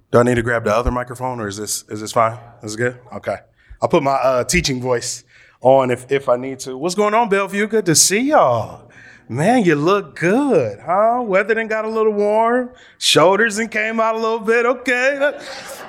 Do I need to grab the other microphone, or is this fine? Is it good? Okay. I'll put my teaching voice on if I need to. What's going on, Bellevue? Good to see y'all. Man, you look good, huh? Weather done got a little warm. Shoulders and came out a little bit. Okay.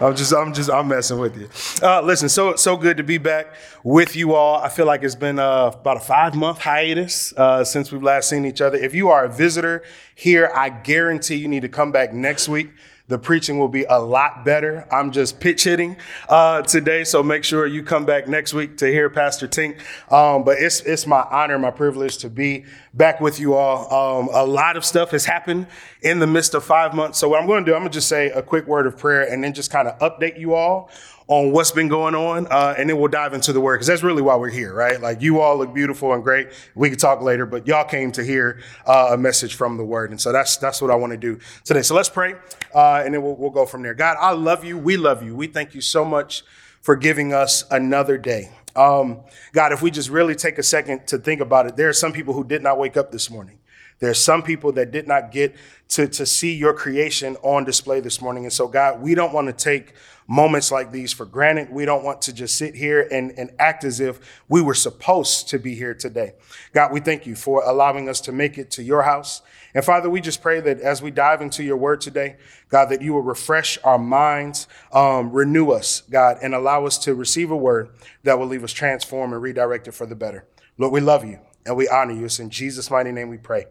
I'm messing with you. Listen, so good to be back with you all. I feel like it's been about a 5-month hiatus since we've last seen each other. If you are a visitor here, I guarantee you need to come back next week. The preaching will be a lot better. I'm just pitch hitting today, so make sure you come back next week to hear Pastor Tink. But it's my honor, my privilege to be back with you all. A lot of stuff has happened in the midst of 5 months. So what I'm going to do, I'm going to just say a quick word of prayer and then just kind of update you all on what's been going on, and then we'll dive into the word, because that's really why we're here, right? Like, you all look beautiful and great. We could talk later, but y'all came to hear a message from the word, and so that's what I want to do today. So let's pray, and then we'll go from there. God, I love you. We love you. We thank you so much for giving us another day. God, if we just really take a second to think about it, there are some people who did not wake up this morning. There are some people that did not get to see your creation on display this morning. And so, God, we don't want to take moments like these for granted. We don't want to just sit here and act as if we were supposed to be here today. God, we thank you for allowing us to make it to your house. And Father, we just pray that as we dive into your word today, God, that you will refresh our minds, renew us, God, and allow us to receive a word that will leave us transformed and redirected for the better. Lord, we love you and we honor you. It's in Jesus' mighty name we pray.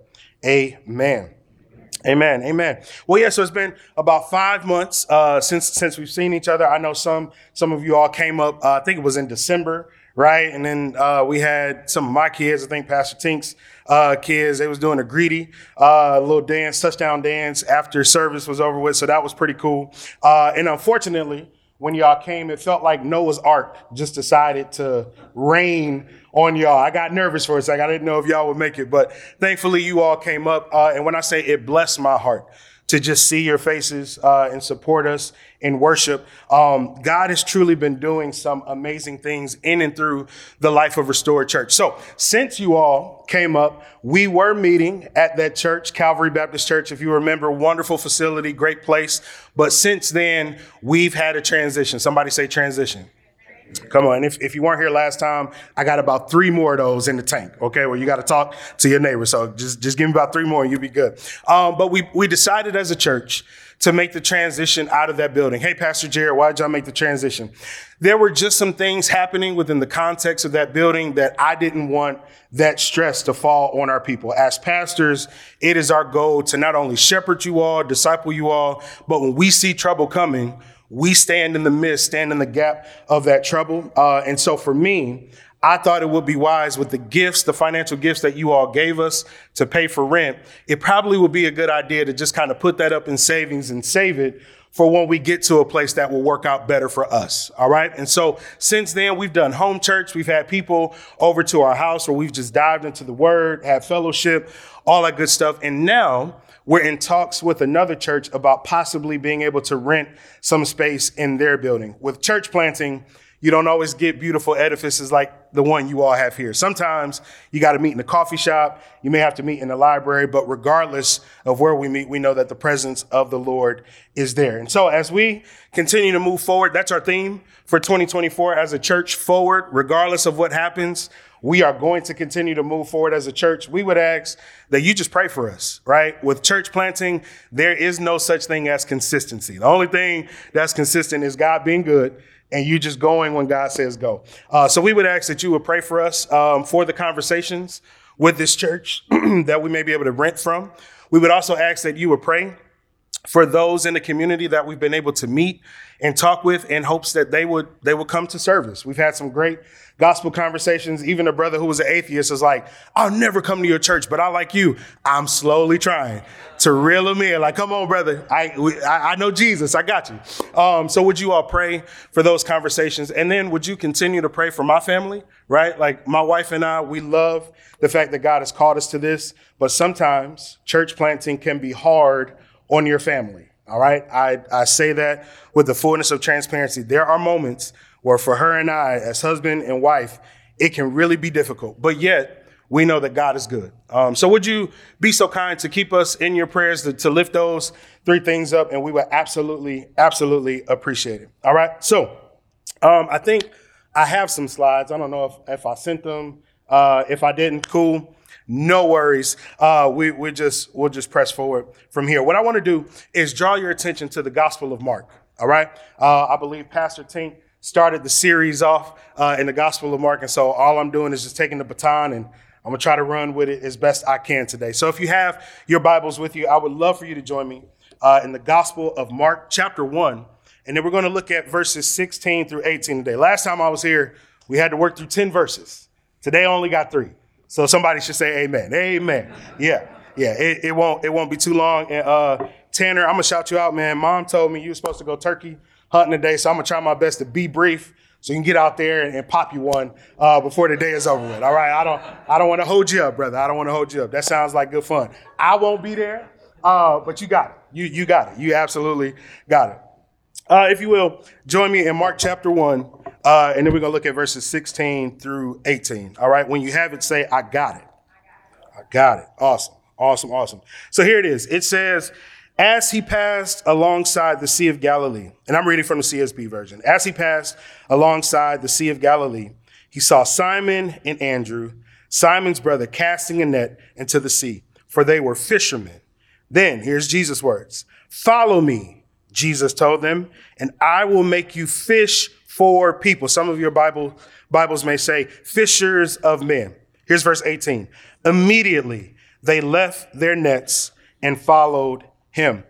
Amen. Amen. Amen. Well, yeah, so it's been about 5 months since we've seen each other. I know some of you all came up, I think it was in December, right? And then we had some of my kids, I think Pastor Tink's kids, they was doing a greedy little dance, touchdown dance after service was over with. So that was pretty cool. And unfortunately, when y'all came, it felt like Noah's Ark just decided to rain on y'all. I got nervous for a second. I didn't know if y'all would make it, but thankfully you all came up. And when I say it blessed my heart to just see your faces and support us in worship. God has truly been doing some amazing things in and through the life of Restored Church. So since you all came up, we were meeting at that church, Calvary Baptist Church. If you remember, wonderful facility, great place. But since then, we've had a transition. Somebody say transition. Come on. If you weren't here last time, I got about 3 more of those in the tank. Okay. Well, you got to talk to your neighbor. So just give me about 3 more and you'll be good. But we decided as a church to make the transition out of that building. Hey, Pastor Jared, why did y'all make the transition? There were just some things happening within the context of that building that I didn't want that stress to fall on our people. As pastors, it is our goal to not only shepherd you all, disciple you all, but when we see trouble coming, we stand in the midst, stand in the gap of that trouble. And so for me, I thought it would be wise with the gifts, the financial gifts that you all gave us to pay for rent. It probably would be a good idea to just kind of put that up in savings and save it for when we get to a place that will work out better for us. All right. And so since then, we've done home church. We've had people over to our house where we've just dived into the word, had fellowship, all that good stuff. And now we're in talks with another church about possibly being able to rent some space in their building. With church planting, you don't always get beautiful edifices like the one you all have here. Sometimes you got to meet in a coffee shop. You may have to meet in the library, but regardless of where we meet, we know that the presence of the Lord is there. And so as we continue to move forward, that's our theme for 2024 as a church, forward, regardless of what happens. We are going to continue to move forward as a church. We would ask that you just pray for us, right? With church planting, there is no such thing as consistency. The only thing that's consistent is God being good and you just going when God says go. So we would ask that you would pray for us for the conversations with this church that we may be able to rent from. We would also ask that you would pray for those in the community that we've been able to meet and talk with in hopes that they would come to service. We've had some great gospel conversations. Even a brother who was an atheist is like, I'll never come to your church, but I like you. I'm slowly trying to reel them in. Like, come on, brother. I know Jesus. I got you. So would you all pray for those conversations? And then would you continue to pray for my family, right? Like my wife and I, we love the fact that God has called us to this, but sometimes church planting can be hard on your family. All right. I say that with the fullness of transparency. There are moments where for her and I, as husband and wife, it can really be difficult. But yet we know that God is good. So would you be so kind to keep us in your prayers to lift those three things up, and we would absolutely appreciate it. All right. So I think I have some slides. I don't know if I sent them. If I didn't, cool. No worries. We'll just press forward from here. What I want to do is draw your attention to the Gospel of Mark. All right. I believe Pastor Tink started the series off in the Gospel of Mark. And so all I'm doing is just taking the baton, and I'm going to try to run with it as best I can today. So if you have your Bibles with you, I would love for you to join me in the Gospel of Mark, chapter 1. And then we're going to look at verses 16 through 18 today. Last time I was here, we had to work through 10 verses. Today I only got 3. So somebody should say amen. Amen. Yeah. It won't be too long. And Tanner, I'm going to shout you out, man. Mom told me you were supposed to go turkey hunting today, so I'm going to try my best to be brief so you can get out there and pop you one before the day is over with. All right? I don't want to hold you up, brother. I don't want to hold you up. That sounds like good fun. I won't be there, but you got it. You got it. You absolutely got it. If you will, join me in Mark chapter 1, and then we're going to look at verses 16 through 18. All right? When you have it, say, I got it. I got it. Awesome. So here it is. It says, as he passed alongside the Sea of Galilee, and I'm reading from the CSB version. As he passed alongside the Sea of Galilee, he saw Simon and Andrew, Simon's brother, casting a net into the sea, for they were fishermen. Then, here's Jesus' words. Follow me, Jesus told them, and I will make you fish for people. Some of your Bibles may say fishers of men. Here's verse 18. Immediately, they left their nets and followed him.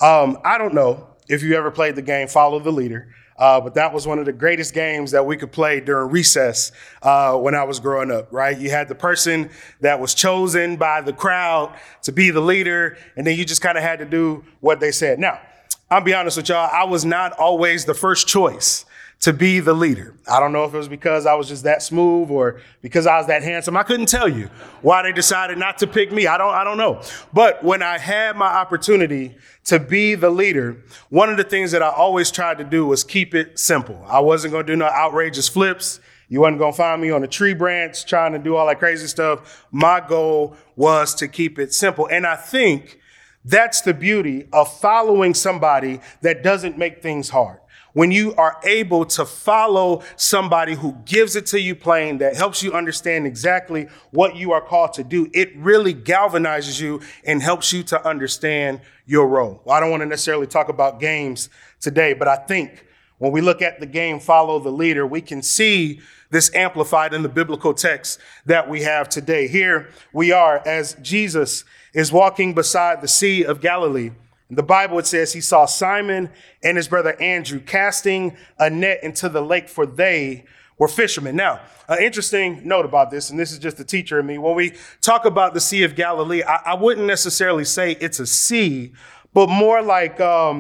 I don't know if you ever played the game Follow the Leader, but that was one of the greatest games that we could play during recess when I was growing up, right? You had the person that was chosen by the crowd to be the leader, and then you just kind of had to do what they said. Now, I'll be honest with y'all, I was not always the first choice to be the leader. I don't know if it was because I was just that smooth or because I was that handsome. I couldn't tell you why they decided not to pick me. I don't know. But when I had my opportunity to be the leader, one of the things that I always tried to do was keep it simple. I wasn't going to do no outrageous flips. You wasn't going to find me on a tree branch trying to do all that crazy stuff. My goal was to keep it simple. And I think that's the beauty of following somebody that doesn't make things hard. When you are able to follow somebody who gives it to you plain, that helps you understand exactly what you are called to do, it really galvanizes you and helps you to understand your role. Well, I don't want to necessarily talk about games today, but I think when we look at the game Follow the Leader, we can see this amplified in the biblical text that we have today. Here we are as Jesus is walking beside the Sea of Galilee. In the Bible, it says he saw Simon and his brother Andrew casting a net into the lake, for they were fishermen. Now, an interesting note about this, and this is just the teacher in me. When we talk about the Sea of Galilee, I wouldn't necessarily say it's a sea, but more like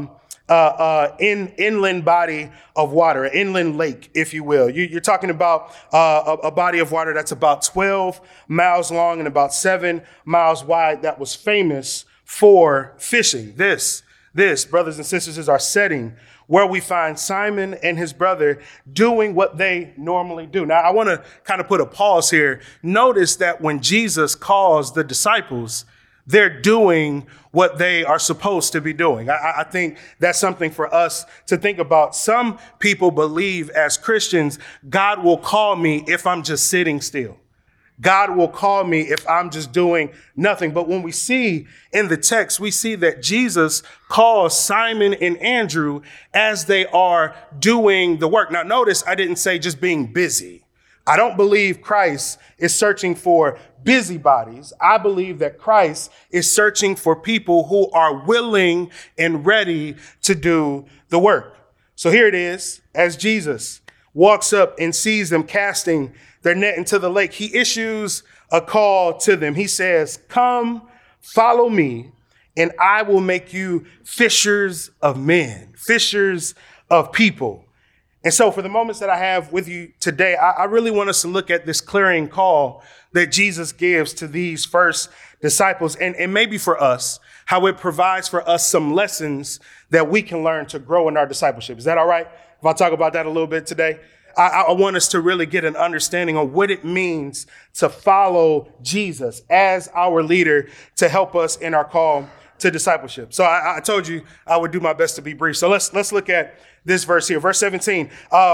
inland body of water, an inland lake, if you will. You're talking about a body of water that's about 12 miles long and about 7 miles wide that was famous for fishing. This, brothers and sisters, is our setting where we find Simon and his brother doing what they normally do. Now, I want to kind of put a pause here. Notice that when Jesus calls the disciples, they're doing what they are supposed to be doing. I think that's something for us to think about. Some people believe as Christians, God will call me if I'm just sitting still. God will call me if I'm just doing nothing. But when we see in the text, we see that Jesus calls Simon and Andrew as they are doing the work. Now, notice I didn't say just being busy. I don't believe Christ is searching for busybodies. I believe that Christ is searching for people who are willing and ready to do the work. So here it is, as Jesus walks up and sees them casting their net into the lake, he issues a call to them. He says, come, follow me, and I will make you fishers of men, fishers of people. And so for the moments that I have with you today, I really want us to look at this clearing call that Jesus gives to these first disciples, and maybe for us, how it provides for us some lessons that we can learn to grow in our discipleship. Is that all right if I talk about that a little bit today? I want us to really get an understanding of what it means to follow Jesus as our leader to help us in our call to discipleship. So I told you I would do my best to be brief. So let's look at this verse here, verse 17.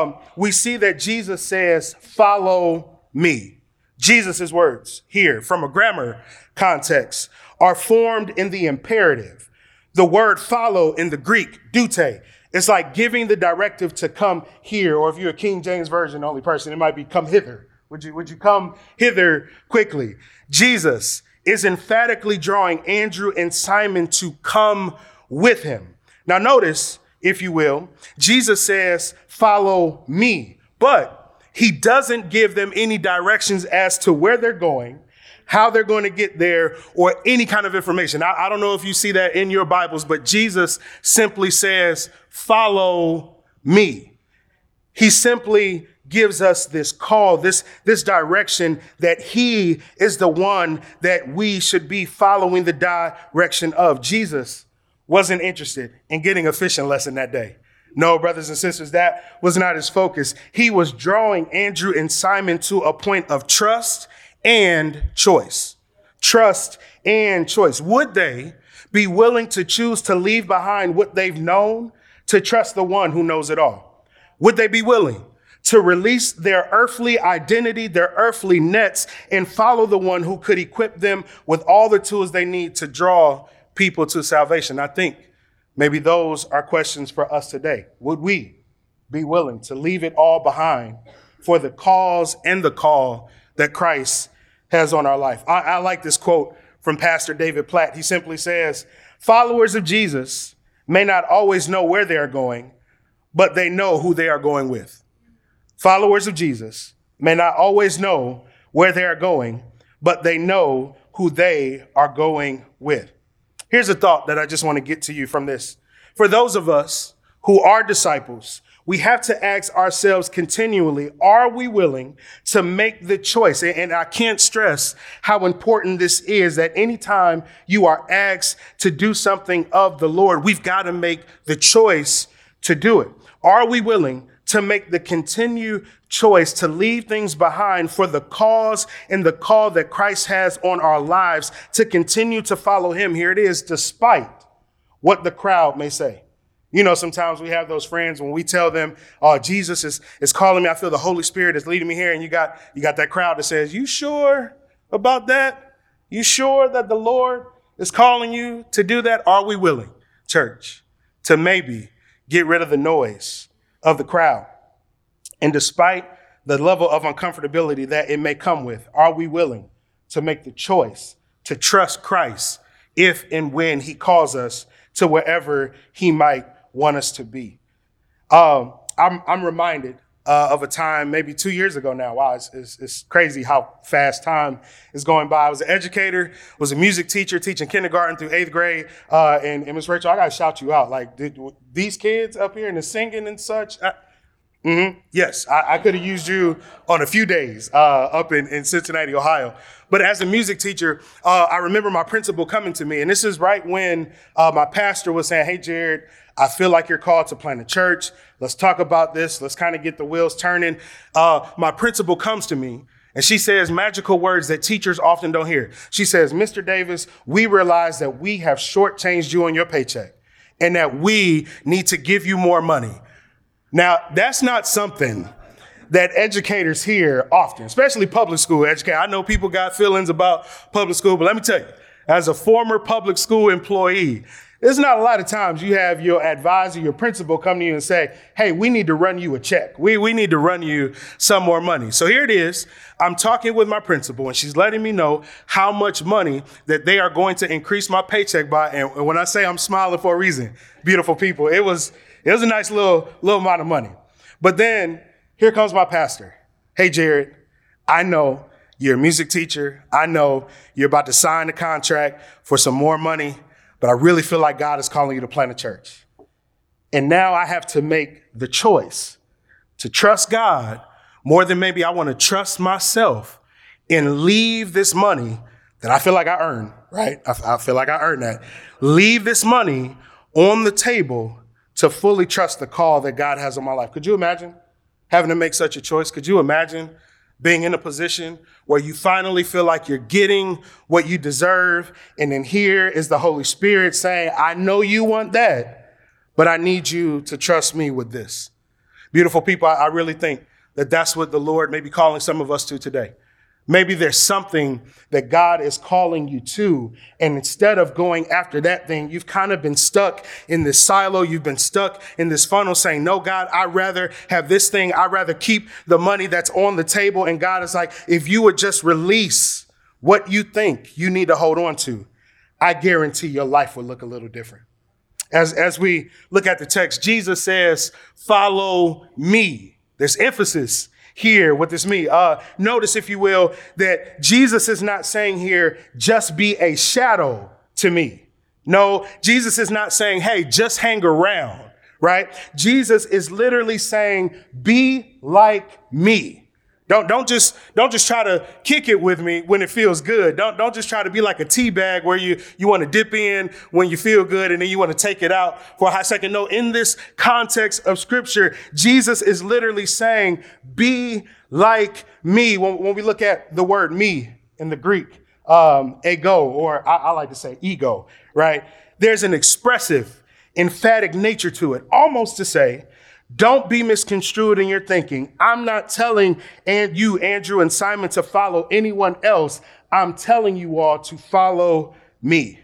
We see that Jesus says, "Follow me." Jesus' words here from a grammar context are formed in the imperative. The word follow in the Greek, dute, it's like giving the directive to come here, or if you're a King James Version only person, it might be come hither. Would you come hither quickly? Jesus is emphatically drawing Andrew and Simon to come with him. Now notice, if you will, Jesus says, "Follow me," but he doesn't give them any directions as to where they're going, how they're going to get there, or any kind of information. I don't know if you see that in your Bibles, but Jesus simply says, "Follow me." He simply gives us this call, this direction that he is the one that we should be following the direction of. Jesus wasn't interested in getting a fishing lesson that day. No, brothers and sisters, that was not his focus. He was drawing Andrew and Simon to a point of trust and choice. Trust and choice. Would they be willing to choose to leave behind what they've known to trust the one who knows it all? Would they be willing to release their earthly identity, their earthly nets, and follow the one who could equip them with all the tools they need to draw people to salvation? I think maybe those are questions for us today. Would we be willing to leave it all behind for the cause and the call that Christ has on our life? I like this quote from Pastor David Platt. He simply says, "Followers of Jesus may not always know where they are going, but they know who they are going with." Followers of Jesus may not always know where they are going, but they know who they are going with. Here's a thought that I just want to get to you from this. For those of us who are disciples, we have to ask ourselves continually, are we willing to make the choice? And I can't stress how important this is, that anytime you are asked to do something of the Lord, we've got to make the choice to do it. Are we willing to make the continued choice to leave things behind for the cause and the call that Christ has on our lives, to continue to follow him? Here it is, despite what the crowd may say. You know, sometimes we have those friends when we tell them, "Oh, Jesus is calling me. I feel the Holy Spirit is leading me here." And you got that crowd that says, "You sure about that? You sure that the Lord is calling you to do that?" Are we willing, church, to maybe get rid of the noise of the crowd? And despite the level of uncomfortability that it may come with, are we willing to make the choice to trust Christ if and when he calls us to wherever he might want us to be? I'm reminded of a time maybe 2 years ago now. Wow, it's crazy how fast time is going by. I was an educator, was a music teacher, teaching kindergarten through 8th grade. And Ms. Rachel, I got to shout you out. Like, these kids up here and the singing and such. Yes, I could have used you on a few days up in Cincinnati, Ohio. But as a music teacher, I remember my principal coming to me, and this is right when my pastor was saying, "Hey, Jared, I feel like you're called to plant a church. Let's talk about this. Let's kind of get the wheels turning." My principal comes to me, and she says magical words that teachers often don't hear. She says, "Mr. Davis, we realize that we have shortchanged you on your paycheck and that we need to give you more money." Now, that's not something that educators hear often, especially public school educators. I know people got feelings about public school, but let me tell you, as a former public school employee, there's not a lot of times you have your advisor, your principal come to you and say, "Hey, we need to run you a check. We need to run you some more money." So here it is. I'm talking with my principal, and she's letting me know how much money that they are going to increase my paycheck by. And when I say I'm smiling for a reason, beautiful people, it was a nice little amount of money. But then here comes my pastor. "Hey, Jared, I know you're a music teacher. I know you're about to sign a contract for some more money, but I really feel like God is calling you to plant a church. And now I have to make the choice to trust God more than maybe I want to trust myself and leave this money that I feel like I earned, right? I feel like I earned that. Leave this money on the table to fully trust the call that God has on my life." Could you imagine having to make such a choice? Could you imagine being in a position where you finally feel like you're getting what you deserve, and then here is the Holy Spirit saying, I know you want that, but I need you to trust me with this. Beautiful people, I really think that that's what the Lord may be calling some of us to today. Maybe there's something that God is calling you to, and instead of going after that thing, you've kind of been stuck in this silo. You've been stuck in this funnel saying, no, God, I'd rather have this thing. I'd rather keep the money that's on the table. And God is like, if you would just release what you think you need to hold on to, I guarantee your life will look a little different. As we look at the text, Jesus says, follow me. There's emphasis here with this me. Notice, if you will, that Jesus is not saying here, just be a shadow to me. No, Jesus is not saying, hey, just hang around, right? Jesus is literally saying, be like me. Don't just try to kick it with me when it feels good. Don't just try to be like a tea bag where you want to dip in when you feel good and then you want to take it out for a hot second. No, in this context of scripture, Jesus is literally saying, be like me. When we look at the word me in the Greek, ego, or I like to say ego, right? There's an expressive, emphatic nature to it, almost to say, don't be misconstrued in your thinking. I'm not telling you, Andrew and Simon, to follow anyone else. I'm telling you all to follow me.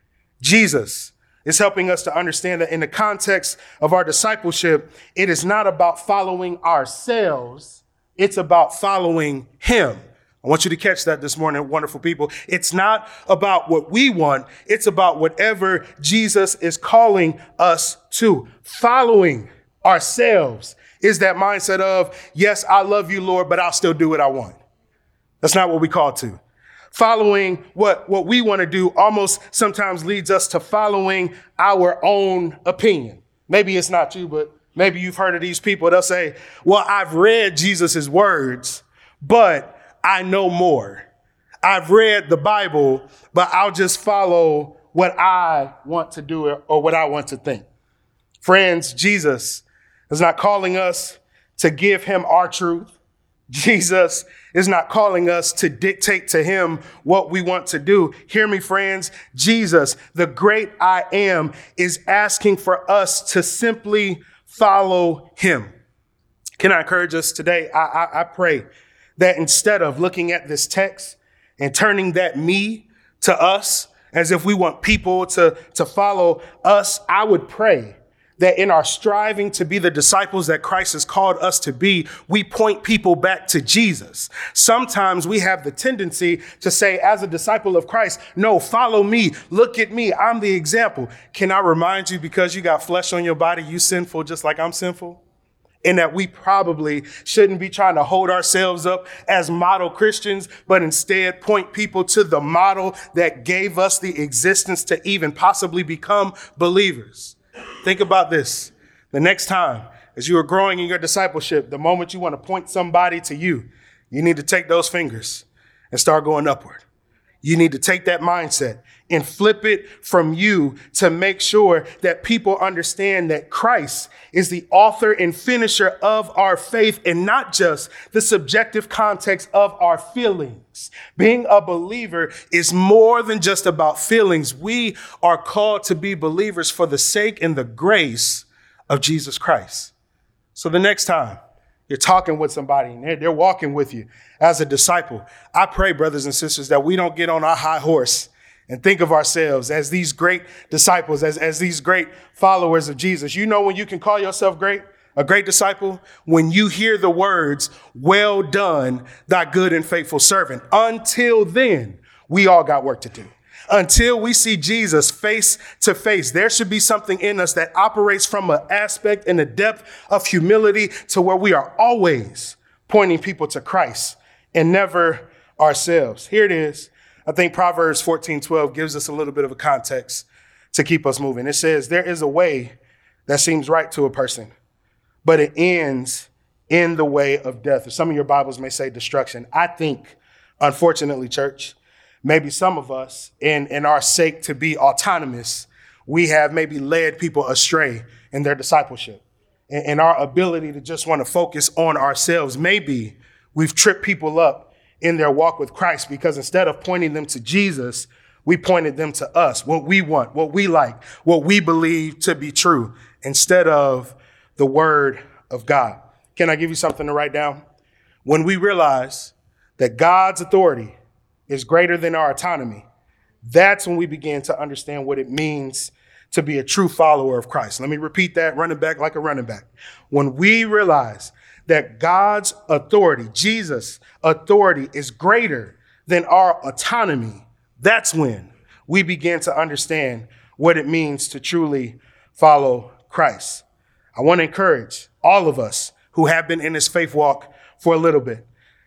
Jesus is helping us to understand that in the context of our discipleship, it is not about following ourselves. It's about following him. I want you to catch that this morning, wonderful people. It's not about what we want. It's about whatever Jesus is calling us to. Following ourselves is that mindset of, yes, I love you, Lord, but I'll still do what I want. That's not what we call to. Following what we want to do almost sometimes leads us to following our own opinion. Maybe it's not you, but maybe you've heard of these people. They'll say, well, I've read Jesus's words, but I know more. I've read the Bible, but I'll just follow what I want to do or what I want to think. Friends, Jesus is not calling us to give him our truth. Jesus is not calling us to dictate to him what we want to do. Hear me, friends. Jesus, the great I am, is asking for us to simply follow him. Can I encourage us today? I pray that instead of looking at this text and turning that me to us as if we want people to follow us, I would pray that in our striving to be the disciples that Christ has called us to be, we point people back to Jesus. Sometimes we have the tendency to say, as a disciple of Christ, no, follow me. Look at me. I'm the example. Can I remind you, because you got flesh on your body, you sinful just like I'm sinful? And that we probably shouldn't be trying to hold ourselves up as model Christians, but instead point people to the model that gave us the existence to even possibly become believers. Think about this. The next time, as you are growing in your discipleship, the moment you want to point somebody to you, you need to take those fingers and start going upward. You need to take that mindset and flip it from you to make sure that people understand that Christ is the author and finisher of our faith and not just the subjective context of our feelings. Being a believer is more than just about feelings. We are called to be believers for the sake and the grace of Jesus Christ. So the next time you're talking with somebody and they're walking with you as a disciple, I pray, brothers and sisters, that we don't get on our high horse and think of ourselves as these great disciples, as these great followers of Jesus. You know when you can call yourself great, a great disciple? When you hear the words, well done, thy good and faithful servant. Until then, we all got work to do. Until we see Jesus face to face, there should be something in us that operates from an aspect and a depth of humility to where we are always pointing people to Christ and never ourselves. Here it is. I think Proverbs 14:12 gives us a little bit of a context to keep us moving. It says, there is a way that seems right to a person, but it ends in the way of death. Or some of your Bibles may say destruction. I think, unfortunately, church, maybe some of us, in our sake to be autonomous, we have maybe led people astray in their discipleship. and our ability to just want to focus on ourselves. Maybe we've tripped people up in their walk with Christ because instead of pointing them to Jesus, we pointed them to us, what we want, what we like, what we believe to be true, instead of the word of God. Can I give you something to write down? When we realize that God's authority is greater than our autonomy, that's when we begin to understand what it means to be a true follower of Christ. Let me repeat that, running back like a running back. When we realize that God's authority, Jesus' authority, is greater than our autonomy, that's when we begin to understand what it means to truly follow Christ. I want to encourage all of us who have been in this faith walk for a little bit,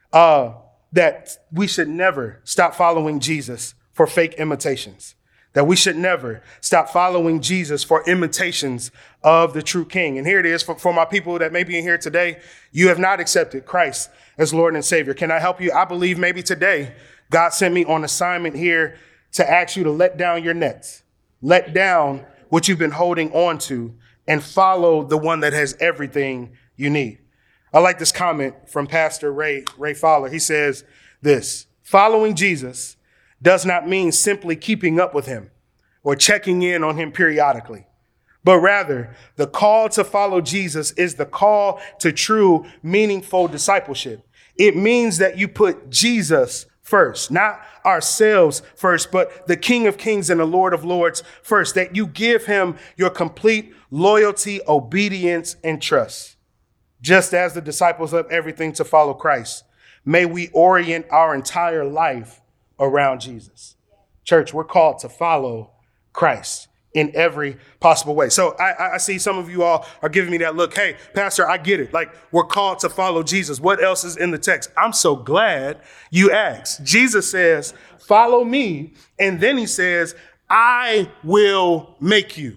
that we should never stop following Jesus for fake imitations, that we should never stop following Jesus for imitations of the true King. And here it is for my people that may be in here today. You have not accepted Christ as Lord and Savior. Can I help you? I believe maybe today God sent me on assignment here to ask you to let down your nets, let down what you've been holding on to, and follow the one that has everything you need. I like this comment from Pastor Ray Fowler. He says this: following Jesus does not mean simply keeping up with him or checking in on him periodically, but rather the call to follow Jesus is the call to true, meaningful discipleship. It means that you put Jesus first, not ourselves first, but the King of Kings and the Lord of Lords first, that you give him your complete loyalty, obedience, and trust. Just as the disciples left everything to follow Christ, may we orient our entire life around Jesus. Church, we're called to follow Christ in every possible way. So I see some of you all are giving me that look. Hey, Pastor, I get it. Like, we're called to follow Jesus. What else is in the text? I'm so glad you asked. Jesus says, follow me. And then he says, I will make you.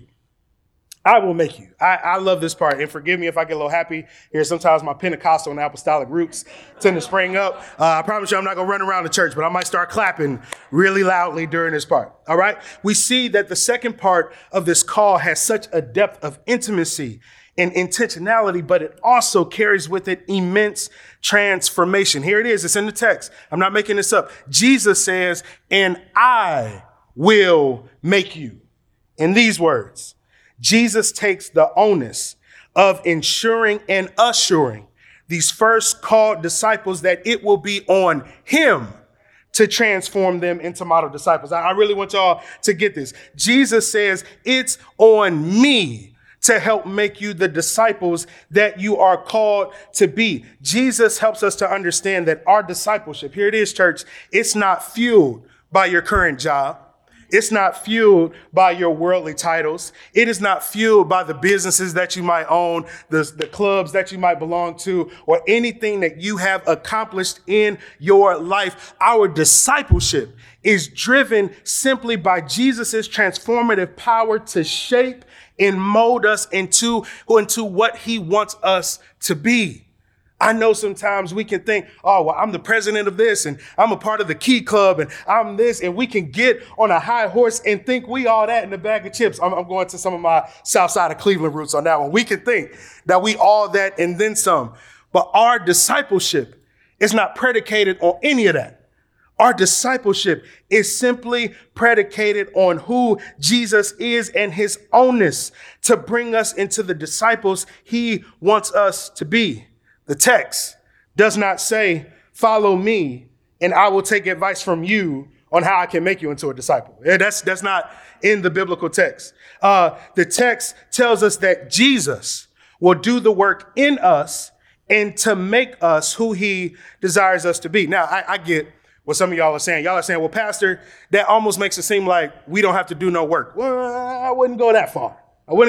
I will make you. I love this part. And forgive me if I get a little happy here. Sometimes my Pentecostal and apostolic roots tend to spring up. I promise you I'm not going to run around the church, but I might start clapping really loudly during this part. All right. We see that the second part of this call has such a depth of intimacy and intentionality, but it also carries with it immense transformation. Here it is. It's in the text. I'm not making this up. Jesus says, and I will make you. In these words, Jesus takes the onus of ensuring and assuring these first called disciples that it will be on him to transform them into model disciples. I really want y'all to get this. Jesus says, it's on me to help make you the disciples that you are called to be. Jesus helps us to understand that our discipleship, here it is, church, it's not fueled by your current job. It's not fueled by your worldly titles. It is not fueled by the businesses that you might own, the clubs that you might belong to, or anything that you have accomplished in your life. Our discipleship is driven simply by Jesus's transformative power to shape and mold us into what he wants us to be. I know sometimes we can think, oh, well, I'm the president of this and I'm a part of the Key Club and I'm this, and we can get on a high horse and think we all that in a bag of chips. I'm going to some of my South Side of Cleveland roots on that one. We can think that we all that and then some, but our discipleship is not predicated on any of that. Our discipleship is simply predicated on who Jesus is and his ownness to bring us into the disciples he wants us to be. The text does not say, follow me and I will take advice from you on how I can make you into a disciple. That's not in the biblical text. The text tells us that Jesus will do the work in us and to make us who he desires us to be. Now, I get what some of y'all are saying. Y'all are saying, well, Pastor, that almost makes it seem like we don't have to do no work. Well, I wouldn't go that far.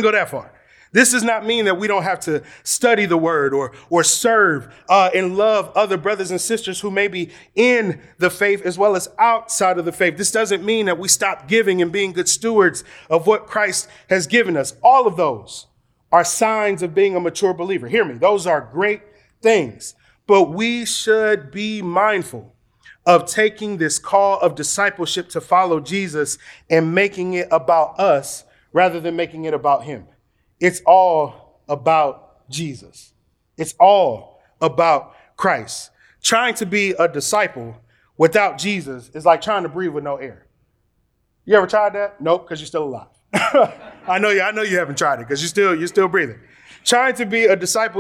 This does not mean that we don't have to study the word or serve and love other brothers and sisters who may be in the faith as well as outside of the faith. This doesn't mean that we stop giving and being good stewards of what Christ has given us. All of those are signs of being a mature believer. Hear me. Those are great things, but we should be mindful of taking this call of discipleship to follow Jesus and making it about us rather than making it about him. It's all about Jesus. It's all about Christ. Trying to be a disciple without Jesus is like trying to breathe with no air. You ever tried that? Nope, because you're still alive. I know you haven't tried it because you're still breathing. Trying to be a disciple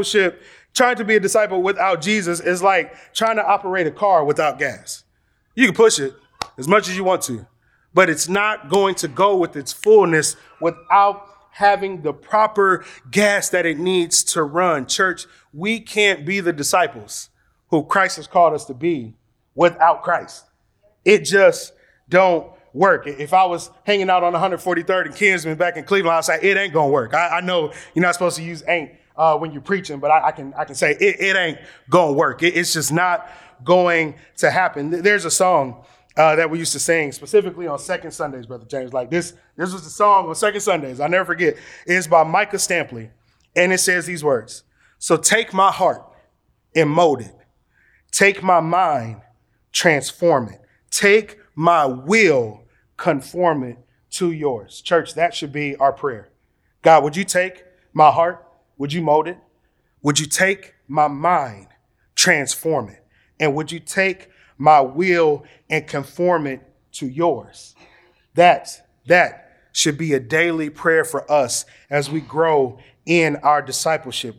without Jesus is like trying to operate a car without gas. You can push it as much as you want to, but it's not going to go with its fullness without having the proper gas that it needs to run. Church, we can't be the disciples who Christ has called us to be without Christ. It just don't work. If I was hanging out on 143rd and Kinsman back in Cleveland, I'd say it ain't gonna work. I know you're not supposed to use ain't when you're preaching, but I can say it ain't gonna work. It's just not going to happen. There's a song that we used to sing specifically on Second Sundays, Brother James. Like this was the song on Second Sundays. I'll never forget. It's by Micah Stampley, and it says these words: "So take my heart and mold it. Take my mind, transform it. Take my will, conform it to yours." Church, that should be our prayer. God, would you take my heart? Would you mold it? Would you take my mind, transform it? And would you take my will and conform it to yours? That should be a daily prayer for us as we grow in our discipleship.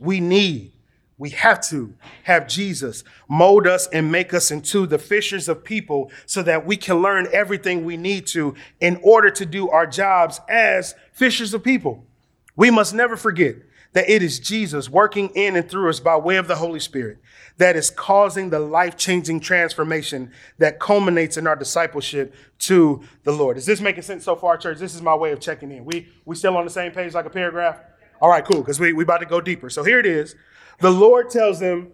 We have to have Jesus mold us and make us into the fishers of people so that we can learn everything we need to in order to do our jobs as fishers of people. We must never forget that it is Jesus working in and through us by way of the Holy Spirit that is causing the life-changing transformation that culminates in our discipleship to the Lord. Is this making sense so far, church? This is my way of checking in. We still on the same page like a paragraph? All right, cool, because we about to go deeper. So here it is. The Lord tells them,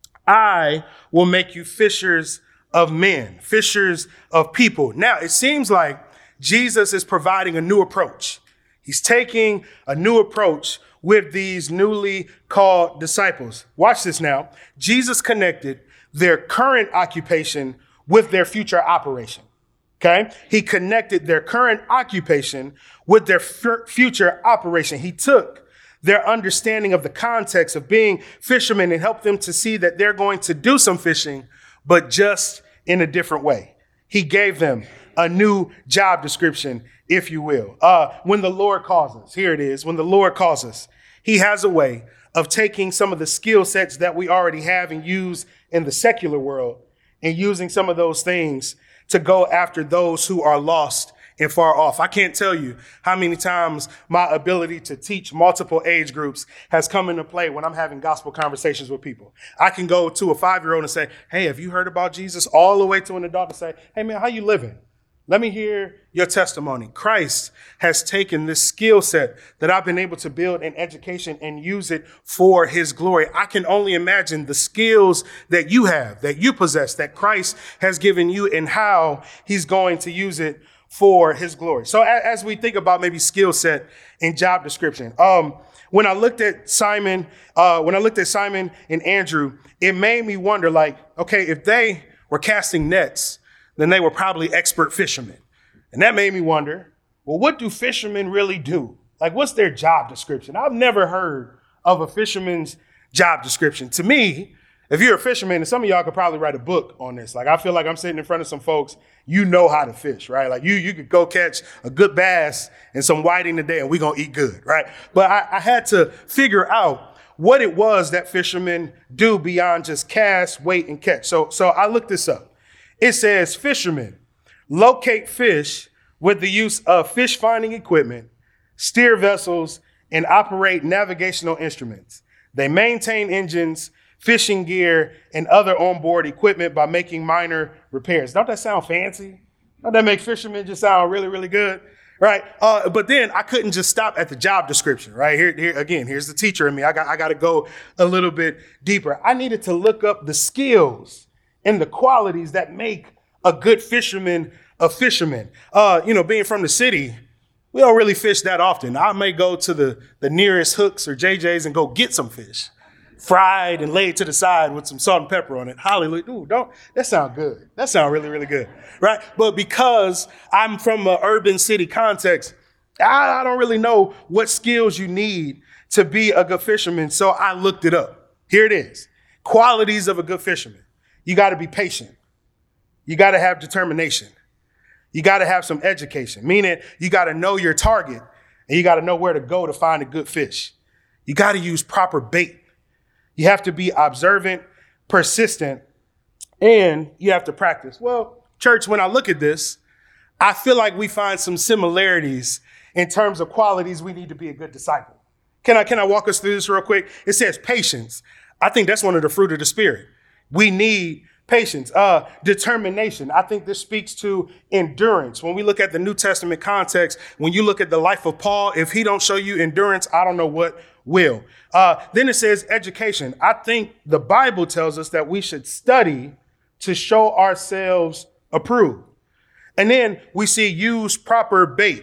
I will make you fishers of men, fishers of people. Now, it seems like Jesus is providing a new approach. He's taking a new approach with these newly called disciples. Watch this now. Jesus connected their current occupation with their future operation. Okay? He connected their current occupation with their future operation. He took their understanding of the context of being fishermen and helped them to see that they're going to do some fishing, but just in a different way. He gave them a new job description, if you will. When the Lord calls us, here it is. When the Lord calls us, he has a way of taking some of the skill sets that we already have and use in the secular world and using some of those things to go after those who are lost and far off. I can't tell you how many times my ability to teach multiple age groups has come into play when I'm having gospel conversations with people. I can go to a 5-year-old and say, hey, have you heard about Jesus? All the way to an adult and say, hey, man, how you living? Let me hear your testimony. Christ has taken this skill set that I've been able to build in education and use it for his glory. I can only imagine the skills that you have, that you possess, that Christ has given you and how he's going to use it for his glory. So as we think about maybe skill set and job description, when I looked at Simon and Andrew, it made me wonder, like, okay, if they were casting nets, then they were probably expert fishermen. And that made me wonder, well, what do fishermen really do? Like, what's their job description? I've never heard of a fisherman's job description. To me, if you're a fisherman, and some of y'all could probably write a book on this. Like, I feel like I'm sitting in front of some folks, you know how to fish, right? Like you could go catch a good bass and some whiting today and we're going to eat good, right? But I had to figure out what it was that fishermen do beyond just cast, wait, and catch. So I looked this up. It says fishermen locate fish with the use of fish finding equipment, steer vessels, and operate navigational instruments. They maintain engines, fishing gear, and other onboard equipment by making minor repairs. Don't that sound fancy? Don't that make fishermen just sound really, really good? Right? But then I couldn't just stop at the job description, right? Here again, here's the teacher in me. I got to go a little bit deeper. I needed to look up the skills and the qualities that make a good fisherman a fisherman. Being from the city, we don't really fish that often. I may go to the nearest Hooks or JJ's and go get some fish, fried and laid to the side with some salt and pepper on it. Hallelujah. Ooh, that sound good. That sound really, really good, right? But because I'm from an urban city context, I don't really know what skills you need to be a good fisherman. So I looked it up. Here it is. Qualities of a good fisherman. You got to be patient. You got to have determination. You got to have some education, meaning you got to know your target and you got to know where to go to find a good fish. You got to use proper bait. You have to be observant, persistent, and you have to practice. Well, church, when I look at this, I feel like we find some similarities in terms of qualities we need to be a good disciple. Can I walk us through this real quick? It says patience. I think that's one of the fruit of the Spirit. We need patience, determination. I think this speaks to endurance. When we look at the New Testament context, when you look at the life of Paul, if he don't show you endurance, I don't know what will. Then it says education. I think the Bible tells us that we should study to show ourselves approved. And then we see use proper bait.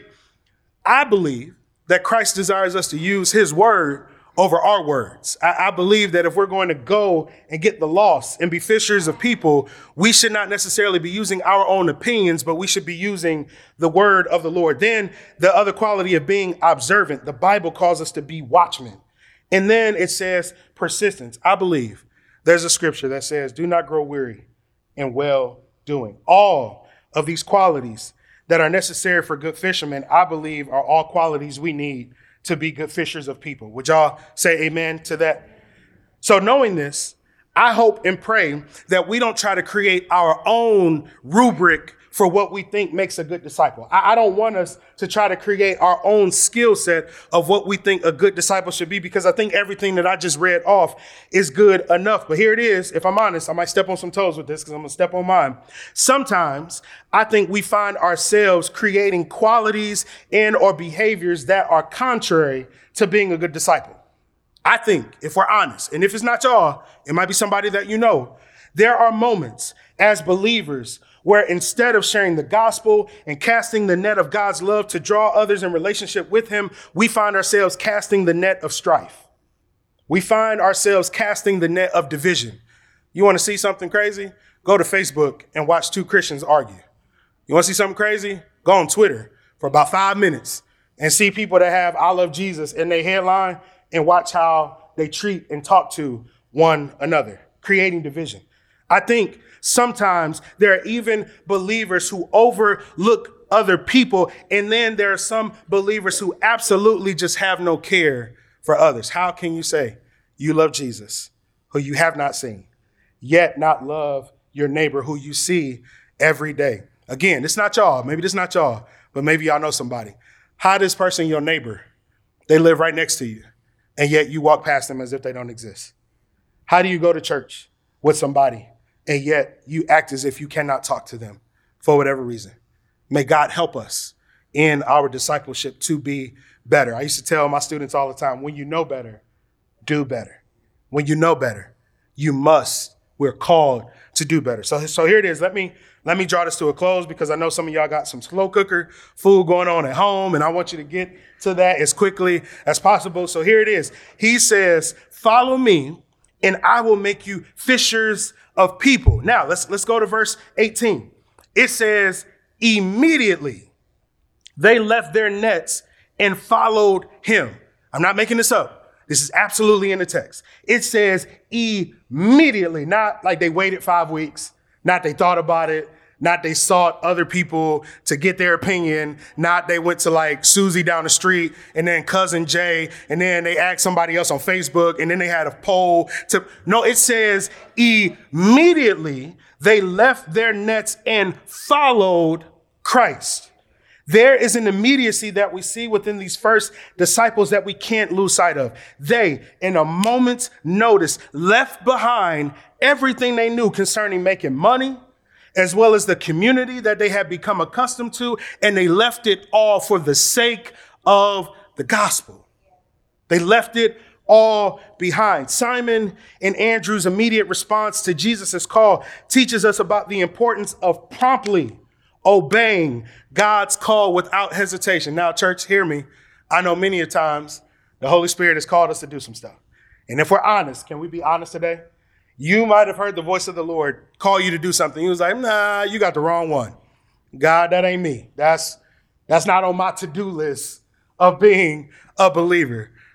I believe that Christ desires us to use his word over our words. I believe that if we're going to go and get the lost and be fishers of people, we should not necessarily be using our own opinions, but we should be using the word of the Lord. Then the other quality of being observant, the Bible calls us to be watchmen. And then it says persistence. I believe there's a scripture that says, do not grow weary in well doing. All of these qualities that are necessary for good fishermen, I believe, are all qualities we need to be good fishers of people. Would y'all say amen to that? So knowing this, I hope and pray that we don't try to create our own rubric for what we think makes a good disciple. I don't want us to try to create our own skill set of what we think a good disciple should be, because I think everything that I just read off is good enough. But here it is. If I'm honest, I might step on some toes with this because I'm going to step on mine. Sometimes I think we find ourselves creating qualities and or behaviors that are contrary to being a good disciple. I think, if we're honest, and if it's not y'all, it might be somebody that you know, there are moments as believers where instead of sharing the gospel and casting the net of God's love to draw others in relationship with him, we find ourselves casting the net of strife. We find ourselves casting the net of division. You want to see something crazy? Go to Facebook and watch two Christians argue. You want to see something crazy? Go on Twitter for about 5 minutes and see people that have I love Jesus in their headline and watch how they treat and talk to one another, creating division. I think sometimes there are even believers who overlook other people, and then there are some believers who absolutely just have no care for others. How can you say you love Jesus, who you have not seen, yet not love your neighbor who you see every day? Again, it's not y'all. Maybe it's not y'all, but maybe y'all know somebody. How this person, your neighbor, they live right next to you, and yet you walk past them as if they don't exist? How do you go to church with somebody, and yet you act as if you cannot talk to them for whatever reason? May God help us in our discipleship to be better. I used to tell my students all the time, when you know better, do better. When you know better, we're called to do better. So here it is. Let me draw this to a close, because I know some of y'all got some slow cooker food going on at home, and I want you to get to that as quickly as possible. So here it is. He says, follow me and I will make you fishers of people. Now let's go to verse 18. It says, immediately they left their nets and followed him. I'm not making this up. This is absolutely in the text. It says immediately, not like they waited 5 weeks, not they thought about it, not they sought other people to get their opinion, not they went to like Susie down the street and then cousin Jay, and then they asked somebody else on Facebook, and then they had a poll to, no, it says immediately they left their nets and followed Christ. There is an immediacy that we see within these first disciples that we can't lose sight of. They, in a moment's notice, left behind everything they knew concerning making money, as well as the community that they had become accustomed to, and they left it all for the sake of the gospel. They left it all behind. Simon and Andrew's immediate response to Jesus' call teaches us about the importance of promptly obeying God's call without hesitation. Now, church, hear me. I know many a times the Holy Spirit has called us to do some stuff. And if we're honest, can we be honest today? You might have heard the voice of the Lord call you to do something. He was like, nah, you got the wrong one. God, that ain't me. That's not on my to-do list of being a believer.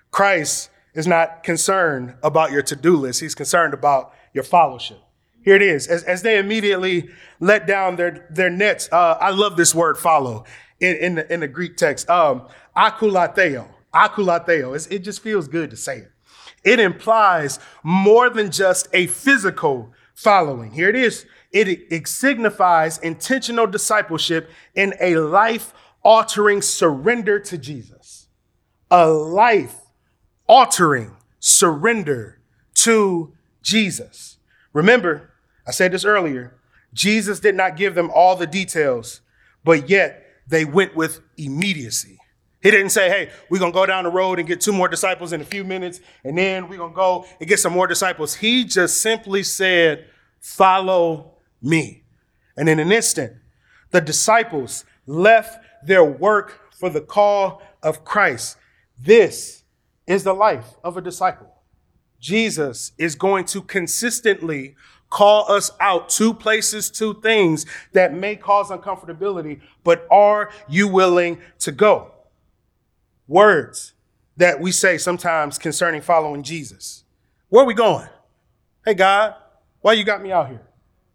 Christ is not concerned about your to-do list. He's concerned about your fellowship. Here it is. As they immediately let down their nets. I love this word follow in the Greek text. Akulateo. Akulateo. It just feels good to say it. It implies more than just a physical following. Here it is. It signifies intentional discipleship in a life-altering surrender to Jesus. A life-altering surrender to Jesus. Remember, I said this earlier, Jesus did not give them all the details, but yet they went with immediacy. He didn't say, hey, we're going to go down the road and get 2 more disciples in a few minutes, and then we're going to go and get some more disciples. He just simply said, follow me. And in an instant, the disciples left their work for the call of Christ. This is the life of a disciple. Jesus is going to consistently call us out to places, to things that may cause uncomfortability, but are you willing to go? Words that we say sometimes concerning following Jesus. Where are we going? Hey, God, why you got me out here?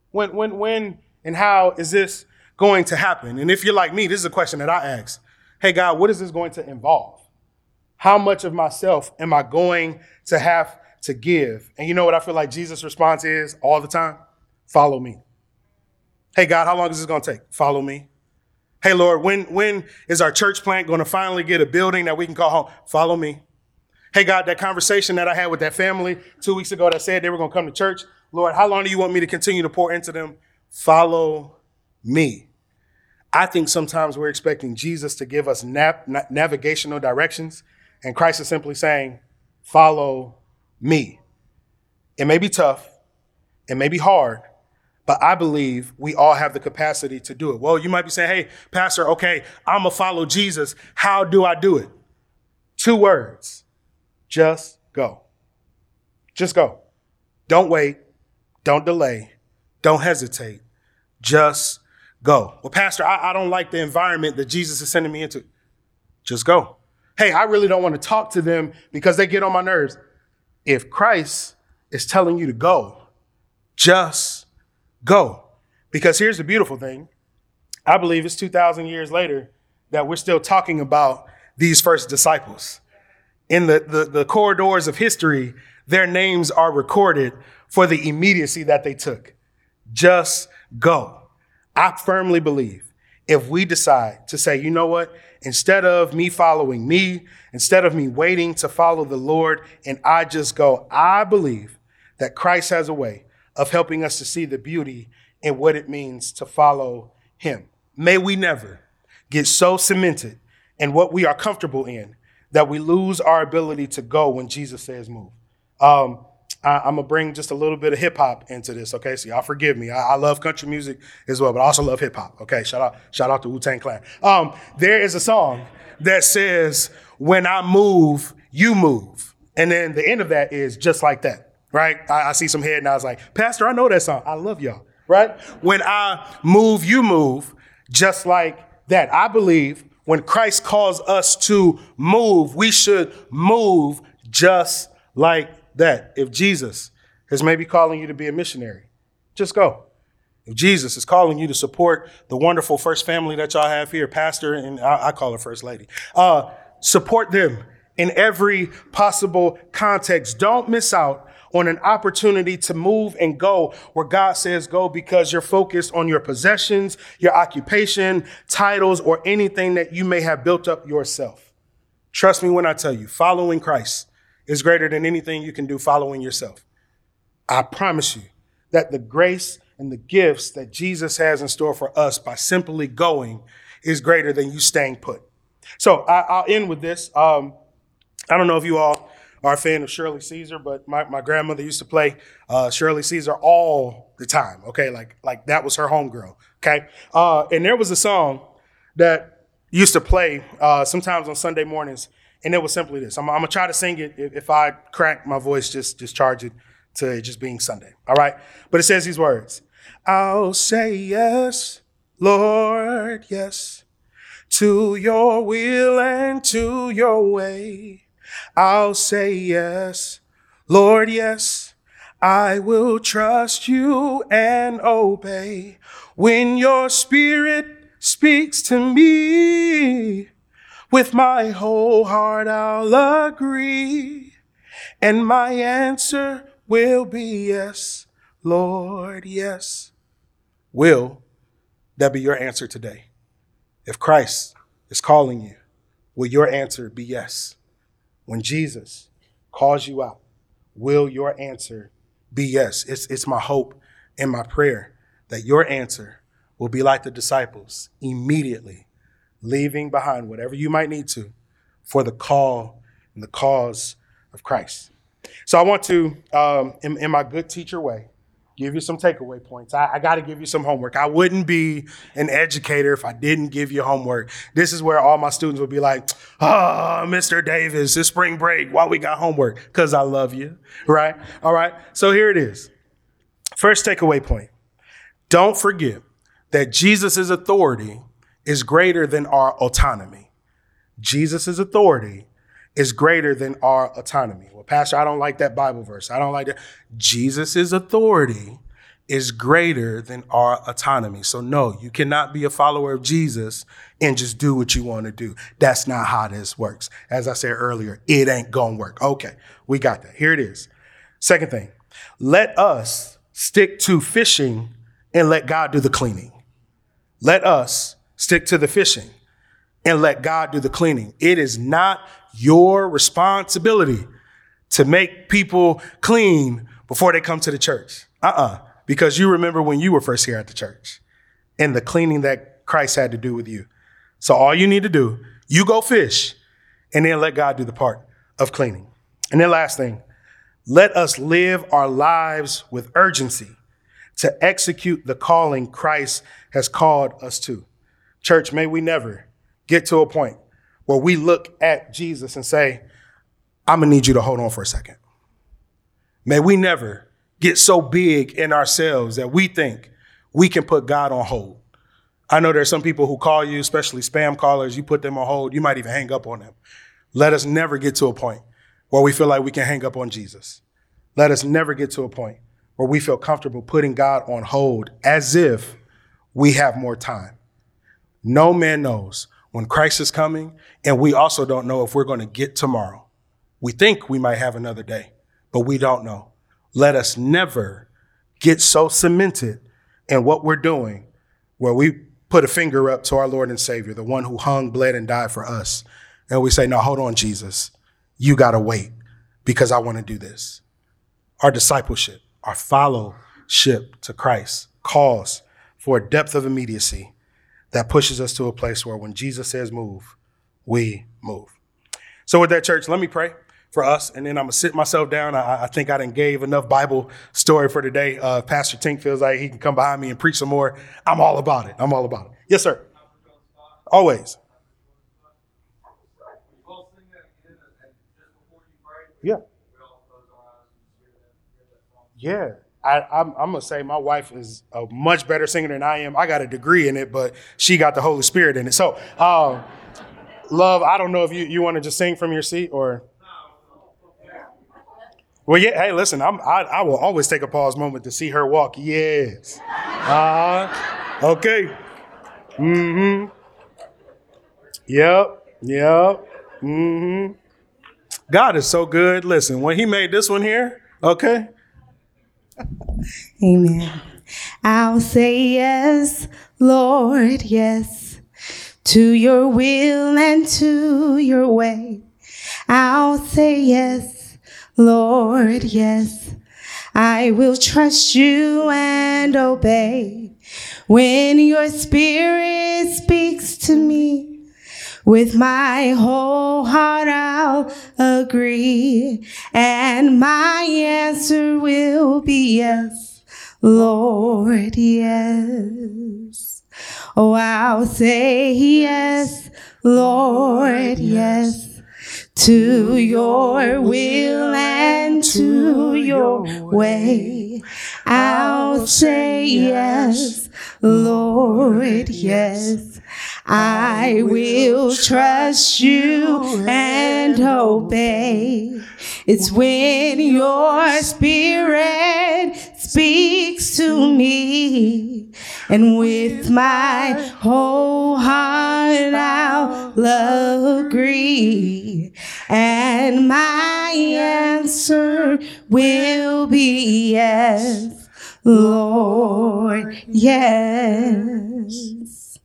When and how is this going to happen? And if you're like me, this is a question that I ask. Hey, God, what is this going to involve? How much of myself am I going to have to give? And you know what I feel like Jesus' response is all the time? Follow me. Hey, God, how long is this going to take? Follow me. Hey, Lord, when is our church plant going to finally get a building that we can call home? Follow me. Hey, God, that conversation that I had with that family 2 weeks ago that said they were going to come to church, Lord, how long do you want me to continue to pour into them? Follow me. I think sometimes we're expecting Jesus to give us navigational directions, and Christ is simply saying, follow me. It may be tough. It may be hard. But I believe we all have the capacity to do it. Well, you might be saying, hey, Pastor, okay, I'm going to follow Jesus. How do I do it? 2 words. Just go. Just go. Don't wait. Don't delay. Don't hesitate. Just go. Well, Pastor, I don't like the environment that Jesus is sending me into. Just go. Hey, I really don't want to talk to them because they get on my nerves. If Christ is telling you to go, just go. Because here's the beautiful thing. I believe it's 2,000 years later that we're still talking about these first disciples. In the corridors of history, their names are recorded for the immediacy that they took. Just go. I firmly believe if we decide to say, you know what, instead of me following me, instead of me waiting to follow the Lord, and I just go, I believe that Christ has a way of helping us to see the beauty in what it means to follow him. May we never get so cemented in what we are comfortable in that we lose our ability to go when Jesus says move. I'm going to bring just a little bit of hip hop into this. Okay. So y'all forgive me. I love country music as well, but I also love hip hop. Okay. Shout out to Wu-Tang Clan. There is a song that says, when I move, you move. And then the end of that is just like that. Right. I see some head and I was like, Pastor, I know that song. I love y'all. Right. When I move, you move, just like that. I believe when Christ calls us to move, we should move just like that. If Jesus is maybe calling you to be a missionary, just go. If Jesus is calling you to support the wonderful first family that y'all have here, pastor, and I call her first lady, support them in every possible context. Don't miss out on an opportunity to move and go where God says go because you're focused on your possessions, your occupation, titles, or anything that you may have built up yourself. Trust me when I tell you, following Christ is greater than anything you can do following yourself. I promise you that the grace and the gifts that Jesus has in store for us by simply going is greater than you staying put. So I'll end with this. I don't know if you all are a fan of Shirley Caesar, but my grandmother used to play Shirley Caesar all the time. Okay, like that was her homegirl. Okay, and there was a song that used to play sometimes on Sunday mornings, and it was simply this. I'm gonna try to sing it. If I crack my voice, just charge it to it just being Sunday. All right, but it says these words: I'll say yes, Lord, yes, to your will and to your way. I'll say yes, Lord, yes. I will trust you and obey. When your spirit speaks to me, with my whole heart I'll agree. And my answer will be yes, Lord, yes. Will that be your answer today? If Christ is calling you, will your answer be yes? When Jesus calls you out, will your answer be yes? It's my hope and my prayer that your answer will be like the disciples, immediately leaving behind whatever you might need to for the call and the cause of Christ. So I want to, in my good teacher way, give you some takeaway points. I got to give you some homework. I wouldn't be an educator if I didn't give you homework. This is where all my students would be like, Mr. Davis, it's spring break. Why we got homework? Because I love you, right? All right. So here it is. First takeaway point. Don't forget that Jesus' authority is greater than our autonomy. Jesus' authority is greater than our autonomy. Well, Pastor, I don't like that Bible verse. I don't like that. Jesus' authority is greater than our autonomy. So no, you cannot be a follower of Jesus and just do what you want to do. That's not how this works. As I said earlier, it ain't gonna work. Okay, we got that. Here it is. Second thing, let us stick to fishing and let God do the cleaning. Let us stick to the fishing and let God do the cleaning. It is not your responsibility to make people clean before they come to the church. Because you remember when you were first here at the church and the cleaning that Christ had to do with you. So all you need to do, you go fish and then let God do the part of cleaning. And then last thing, let us live our lives with urgency to execute the calling Christ has called us to. Church, may we never get to a point where we look at Jesus and say, I'm going to need you to hold on for a second. May we never get so big in ourselves that we think we can put God on hold. I know there's some people who call you, especially spam callers, you put them on hold, you might even hang up on them. Let us never get to a point where we feel like we can hang up on Jesus. Let us never get to a point where we feel comfortable putting God on hold as if we have more time. No man knows when Christ is coming, and we also don't know if we're going to get tomorrow. We think we might have another day, but we don't know. Let us never get so cemented in what we're doing where we put a finger up to our Lord and Savior, the one who hung, bled, and died for us. And we say, no, hold on, Jesus. You got to wait because I want to do this. Our discipleship, our fellowship to Christ calls for a depth of immediacy that pushes us to a place where when Jesus says move, we move. So with that, church, let me pray for us, and then I'm going to sit myself down. I think I done gave enough Bible story for today. Pastor Tink feels like he can come behind me and preach some more. I'm all about it. I'm all about it. Yes, sir. Always. Yeah. Yeah. I'm going to say my wife is a much better singer than I am. I got a degree in it, but she got the Holy Spirit in it. So, love, I don't know if you want to just sing from your seat or. Well, yeah. Hey, listen, I will always take a pause moment to see her walk. Yes. Okay. Mm-hmm. Yep. Mm-hmm. God is so good. Listen, when he made this one here, okay. Amen. I'll say yes, Lord, yes, to your will and to your way. I'll say yes, Lord, yes. I will trust you and obey. When your spirit speaks to me, with my whole heart I'll agree, and my answer will be yes, Lord, yes. Oh, I'll say yes, Lord, yes, to your will and to your way. I'll say yes, Lord, yes. I will trust you and obey. It's when your spirit speaks to me, and with my whole heart I'll agree, and my answer will be yes, Lord, yes.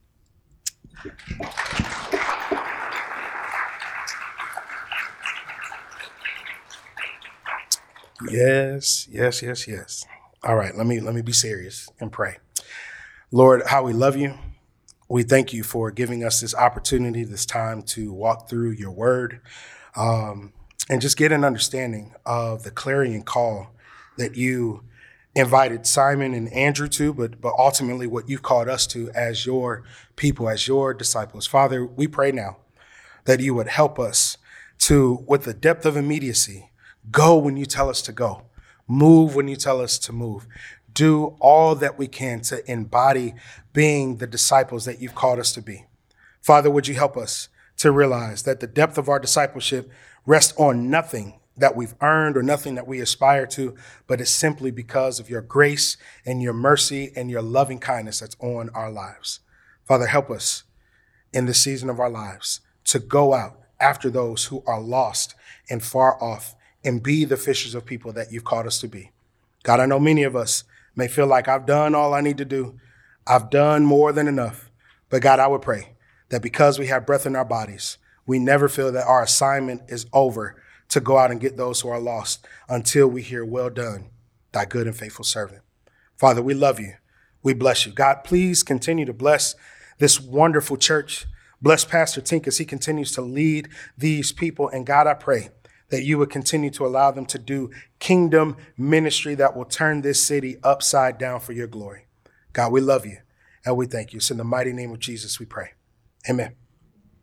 Yes, yes, yes, yes. All right, let me be serious and pray. Lord, how we love you. We thank you for giving us this opportunity, this time to walk through your word, and just get an understanding of the clarion call that you invited Simon and Andrew to, but ultimately what you've called us to as your people, as your disciples. Father, we pray now that you would help us to, with the depth of immediacy, go when you tell us to go, move when you tell us to move, do all that we can to embody being the disciples that you've called us to be. Father, would you help us to realize that the depth of our discipleship rests on nothing that we've earned or nothing that we aspire to, but it's simply because of your grace and your mercy and your loving kindness that's on our lives. Father, help us in this season of our lives to go out after those who are lost and far off and be the fishers of people that you've called us to be. God, I know many of us may feel like I've done all I need to do. I've done more than enough. But God, I would pray that because we have breath in our bodies, we never feel that our assignment is over to go out and get those who are lost until we hear, well done, thy good and faithful servant. Father, we love you. We bless you. God, please continue to bless this wonderful church. Bless Pastor Tink as he continues to lead these people. And God, I pray that you would continue to allow them to do kingdom ministry that will turn this city upside down for your glory. God, we love you and we thank you. It's in the mighty name of Jesus we pray. Amen.